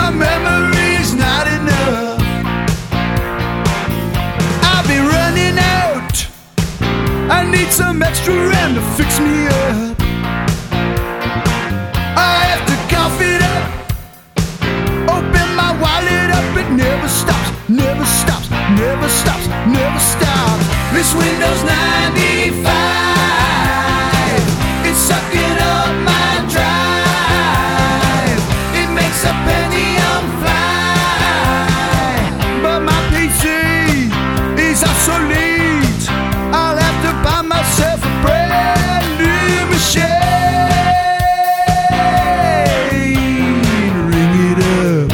my memory's not enough. I'll be running out. I need some extra RAM to fix me up. I have to cough it up, open my wallet up. It never stops, never stops, never stops, never stops. This Windows 95, it's sucking up my drive. It makes a Pentium fly, but my PC is obsolete. I'll have to buy myself a brand new machine. Ring it up,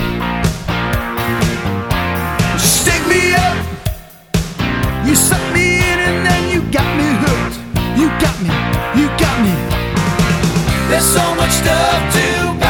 stick me up. You suck me in and then you got me hooked. You got me, you got me. There's so much stuff to